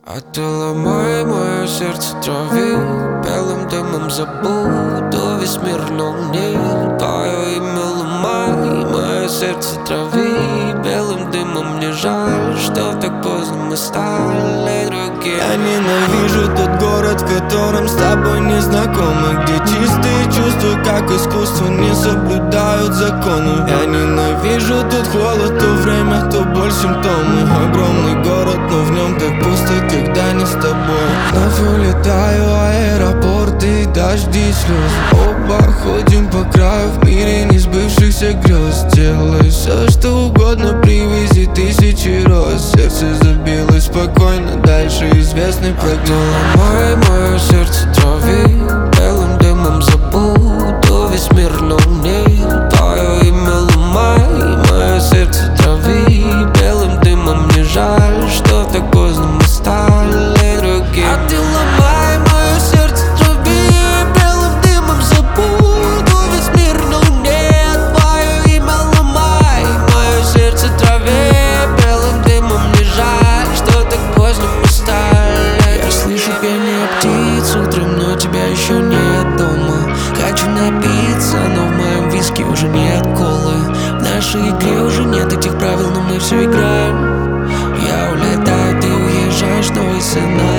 А ты ломай мое сердце, трави, белым дымом забуду весь мир, но мне твое имя ломай. Мое сердце трави, белым дымом мне жаль, что так поздно мы стали другие. Я ненавижу тот город, в котором с тобой не знакомы, где чистые чувства, как искусство, не соблюдают законы. Я ненавижу тот холод, то время, то боль, симптомы. Огромный город, но в нем так пусто, когда не с тобой. Вновь улетаю, аэропорты, дожди, слез. Оба ходим по краю, в мире несбывшихся грез. Делай все, что угодно, привези тысячи роз. Сердце забилось спокойно, дальше известный прогноз. Ломай мое сердце, трави, белым дымом забуду весь мир, но мне твое имя ломай. Мое сердце трави, белым дымом мне жаль, что так поздно мы стали другие. А ты ломай мое сердце, трави, белым дымом забуду весь мир, но мне твое имя ломай. Мое сердце трави, белым дымом мне жаль, что так поздно мы стали. Я слышу пение птиц утром, но тебя еще нет дома. Хочу напиться, но в моем виске уже нет колы. В нашей игре уже нет этих правил, но мы все играем. Я улетаю, ты уезжаешь, новый сценарий.